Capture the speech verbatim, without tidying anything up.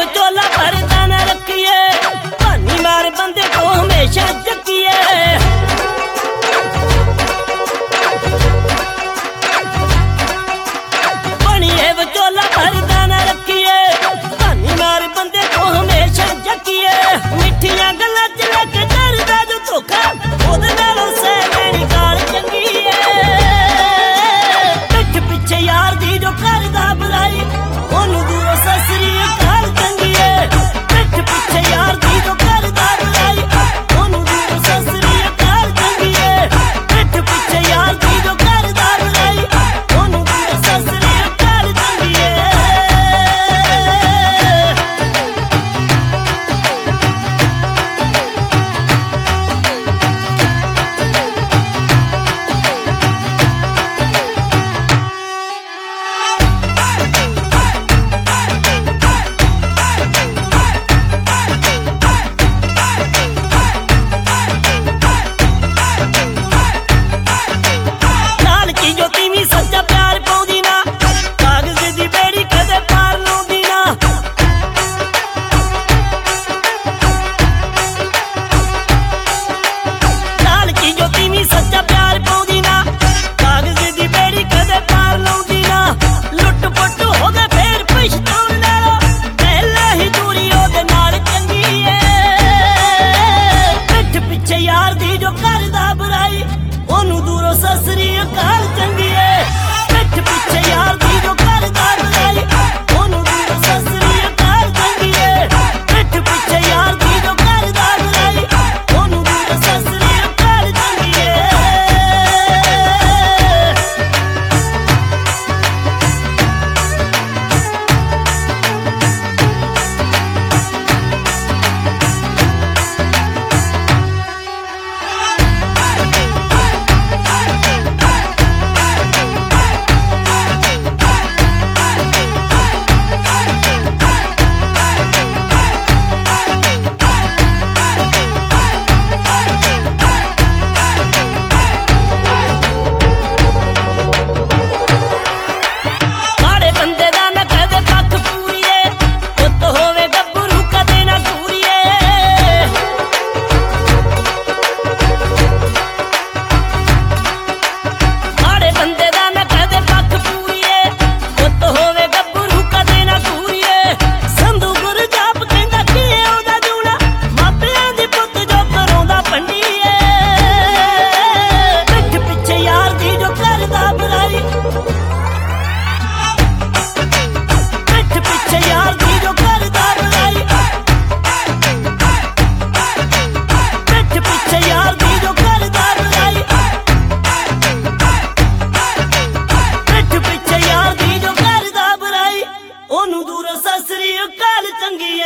ਵਿਚੋਲਾ ਭਰਦਾ ਨਾ ਰੱਖੀਏ, ਭਾਨੀ ਮਾਰ ਬੰਦੇ ਤੋਂ ਹਮੇਸ਼ਾ ਚੱਕੀਏ। ਬਣੀਏ ਵਿਚੋਲਾ ਭਰਦਾ ਨਾ ਰੱਖੀਏ, ਭਾਨੀ ਮਾਰ ਬੰਦੇ ਤੋਂ ਹਮੇਸ਼ਾ ਚੱਕੀਏ। ਮਿੱਠੀਆਂ ਗੱਲਾਂ ਚ ਲੈ ਕੇ ਕਰਦਾ ਜੋ ਧੋਖਾ, ਉਹਦੇ ਨਾਲੋਂ ਸਹਿ ਲੈਣੀ ਗਾਲ ਚੰਗੀ ਏ। ਪਿੱਠ ਪਿੱਛੇ ਯਾਰ ਦੀ ਜੋ ਕਰਦਾ ਬੁਰਾਈ, ਉਹਨੂੰ ਦੂਰੋਂ ਸਤਿ ਸ੍ਰੀ ਅਕਾਲ ਚੰਗੀ ਏ। ਪਿੱਠ ਪਿੱਛੇ ਯਾਰ ਦੀ ਜੋ ਕਰਦਾ ਬੁਰਾਈ, ਉਹਨੂੰ ਦੂਰੋਂ ਸਤਿ ਸ੍ਰੀ ਅਕਾਲ ਚੰਗੀ ਏ। ਪਿੱਠ ਪਿੱਛੇ ਯਾਰ ਦੀ ਜੋ ਕਰਦਾ ਬੁਰਾਈ, ਉਹਨੂੰ ਦੂਰੋਂ ਸਤਿ ਸ੍ਰੀ ਅਕਾਲ ਚੰਗੀ ਏ। ਲਾਲਚੀ ਜੋ ਤੀਵੀਂ ਸੱਚਾ ਪਿਆਰ ਪਾਉਂਦੀ ਨਾ, ਕਾਗਜ਼ ਦੀ ਬੇੜੀ ਕਦੇ ਪਾਰ ਲਾਉਂਦੀ ਨਾ। ਲਾਲਚੀ ਜੋ ਤੀਵੀਂ ਸੱਚਾ ਪਿਆਰ ਪਾਉਂਦੀ ਨਾ, ਕਾਗਜ਼ ਦੀ ਬੇੜੀ ਕਦੇ ਪਾਰ ਲਾਉਂਦੀ ਨਾ। ਲੁੱਟ ਪੁੱਟ ਹੋ ਗਏ ਫੇਰ ਪਛਤਾਉਣ ਨਾਲੋਂ, ਪਹਿਲਾਂ ਹੀ ਦੂਰੀ ਉਹਦੇ ਨਾਲ ਚੰਗੀ ਏ। ਪਿੱਠ ਪਿੱਛੇ ਯਾਰ ਦੀ ਜੋ ਕਰਦਾ ਬੁਰਾਈ, ਉਹਨੂੰ ਦੂਰੋਂ ਸਤਿ ਸ੍ਰੀ ਅਕਾਲ ਚੰਗੀ ਏ। ਪਿੱਠ ਪਿੱਛੇ ਯਾਰ ਦੀ ਜੋ ਕਰਦਾ ਬੁਰਾਈ, ਉਹਨੂੰ ਦੂਰੋਂ ਸਤਿ ਸ੍ਰੀ ਅਕਾਲ ਚੰਗੀ ਏ। ਪਿੱਠ ਪਿੱਛੇ ਯਾਰ ਦੀ ਜੋ ਕਰਦਾ ਬੁਰਾਈ, ਉਹਨੂੰ ਦੂਰੋਂ ਸਤਿ ਸ੍ਰੀ ਅਕਾਲ ਚੰਗੀ ਏ। ਮਾੜੇ ਬੰਦੇ ਦਾ ਨਾ ਕਦੇ ਪੱਖ ਪੂਰੀਏ, ਪੁੱਤ ਹੋਵੇ ਗੱਭਰੂ ਕਦੇ ਨਾ ਘੂਰੀਏ। ਮਾੜੇ ਬੰਦੇ ਦਾ ਨਾ ਕਦੇ ਪੱਖ ਪੂਰੀਏ, ਪੁੱਤ ਹੋਵੇ ਗੱਭਰੂ ਕਦੇ ਨਾ ਘੂਰੀਏ। ਸੰਧੂ ਗੁਰੂ ਜਾਪ ਕਹਿੰਦਾ ਕੀ ਏ ਉਹਦਾ ਜੂਣਾ, ਮਾਪਿਆਂ ਦੀ ਪੁੱਤ ਜੋ ਕਰਾਉਂਦਾ ਪੰਡੀਏ। ਪਿੱਠ ਪਿੱਛੇ ਯਾਰ ਦੀ ਜੋ ਕਰਦਾ ਬੁਰਾਈ, ਪਿੱਠ ਪਿੱਛੇ ਯਾਰ ਦੀ ਜੋ ਕਰਦਾ ਬੁਰਾਈ। ਪਿੱਠ ਪਿੱਛੇ ਯਾਰ ਦੀ ਜੋ ਕਰਦਾ ਬੁਰਾਈ, ਪਿੱਠ ਪਿੱਛੇ ਯਾਰ ਦੀ ਜੋ ਕਰਦਾ ਬੁਰਾਈ, ਉਹਨੂੰ ਦੂਰੋਂ ਸਤਿ ਸ੍ਰੀ ਅਕਾਲ ਚੰਗੀ